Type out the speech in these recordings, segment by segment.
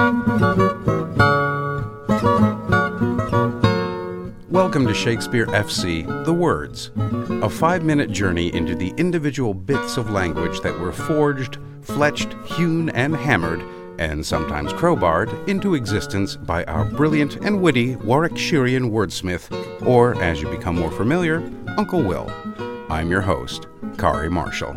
Welcome to Shakespeare FC, The Words, a 5-minute journey into the individual bits of language that were forged, fletched, hewn, and hammered, and sometimes crowbarred, into existence by our brilliant and witty Warwickshirean wordsmith, or, as you become more familiar, Uncle Will. I'm your host, Kari Marshall.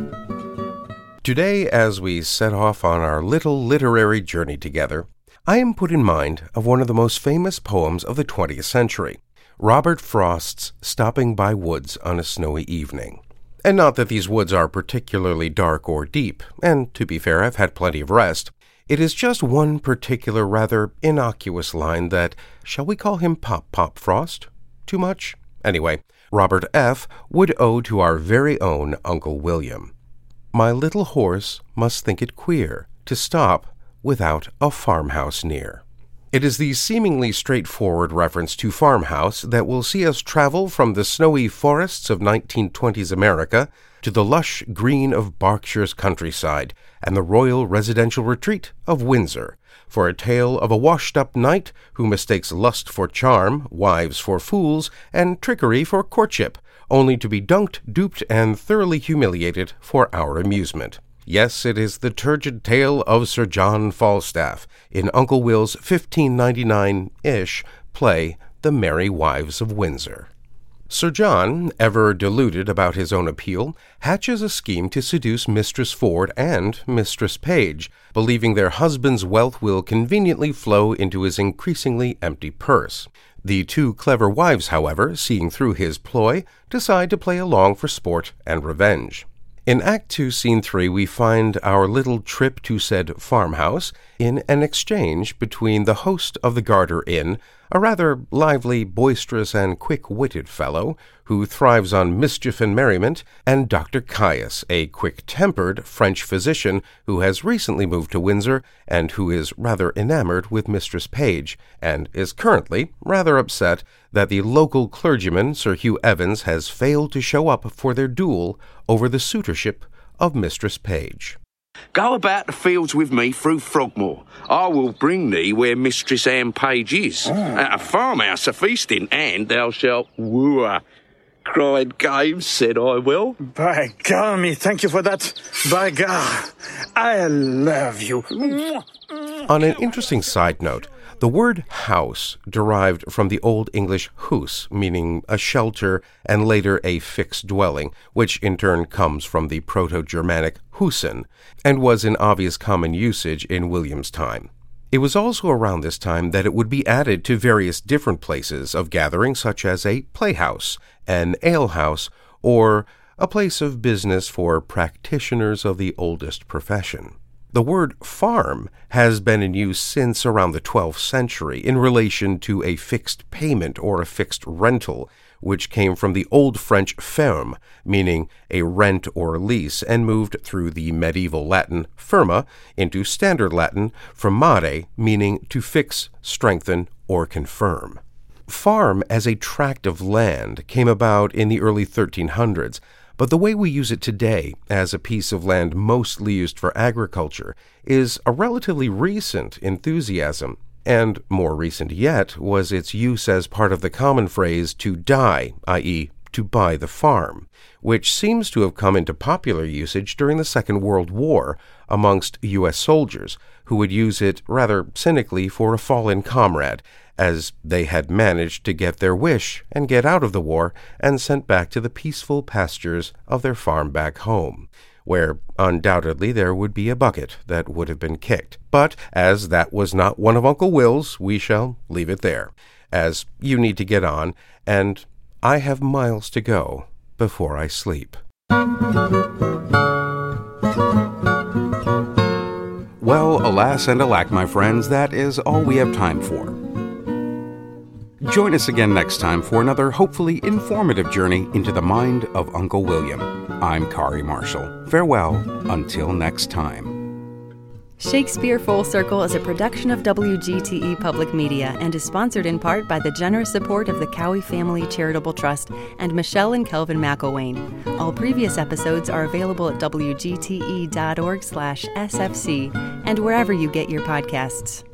Today, as we set off on our little literary journey together, I am put in mind of one of the most famous poems of the 20th century, Robert Frost's Stopping by Woods on a Snowy Evening. And not that these woods are particularly dark or deep, and to be fair, I've had plenty of rest. It is just one particular rather innocuous line that, shall we call him Pop Frost? Too much? Anyway, Robert F. would owe to our very own Uncle William. My little horse must think it queer to stop without a farmhouse near. It is the seemingly straightforward reference to farmhouse that will see us travel from the snowy forests of 1920s America to the lush green of Berkshire's countryside and the royal residential retreat of Windsor, for a tale of a washed-up knight who mistakes lust for charm, wives for fools, and trickery for courtship, only to be dunked, duped, and thoroughly humiliated for our amusement. Yes, it is the turgid tale of Sir John Falstaff in Uncle Will's 1599-ish play, The Merry Wives of Windsor. Sir John, ever deluded about his own appeal, hatches a scheme to seduce Mistress Ford and Mistress Page, believing their husband's wealth will conveniently flow into his increasingly empty purse. The two clever wives, however, seeing through his ploy, decide to play along for sport and revenge. In Act 2, Scene 3, we find our little trip to said farmhouse in an exchange between the host of the Garter Inn, a rather lively, boisterous, and quick-witted fellow who thrives on mischief and merriment, and Dr. Caius, a quick-tempered French physician who has recently moved to Windsor and who is rather enamored with Mistress Page, and is currently rather upset that the local clergyman, Sir Hugh Evans, has failed to show up for their duel over the suitorship of Mistress Page. Go about the fields with me through Frogmore. I will bring thee where Mistress Anne Page is, at a farmhouse a-feasting, and thou shalt woo her. Cried Games, said I will. By golly, thank you for that. By God, I love you. On an interesting side note, the word house derived from the Old English hus, meaning a shelter, and later a fixed dwelling, which in turn comes from the Proto-Germanic husen, and was in obvious common usage in William's time. It was also around this time that it would be added to various different places of gathering, such as a playhouse, an alehouse, or a place of business for practitioners of the oldest profession. The word farm has been in use since around the 12th century in relation to a fixed payment or a fixed rental, which came from the Old French ferme, meaning a rent or lease, and moved through the medieval Latin firma into Standard Latin firmare, meaning to fix, strengthen, or confirm. Farm as a tract of land came about in the early 1300s, but the way we use it today, as a piece of land mostly used for agriculture, is a relatively recent enthusiasm, and more recent yet was its use as part of the common phrase to die, i.e., to buy the farm, which seems to have come into popular usage during the Second World War amongst U.S. soldiers, who would use it rather cynically for a fallen comrade, as they had managed to get their wish and get out of the war and sent back to the peaceful pastures of their farm back home, where undoubtedly there would be a bucket that would have been kicked. But as that was not one of Uncle Will's, we shall leave it there, as you need to get on, and I have miles to go before I sleep. Well, alas and alack, my friends, that is all we have time for. Join us again next time for another hopefully informative journey into the mind of Uncle William. I'm Kari Marshall. Farewell until next time. Shakespeare Full Circle is a production of WGTE Public Media and is sponsored in part by the generous support of the Cowie Family Charitable Trust and Michelle and Kelvin McElwain. All previous episodes are available at wgte.org/sfc and wherever you get your podcasts.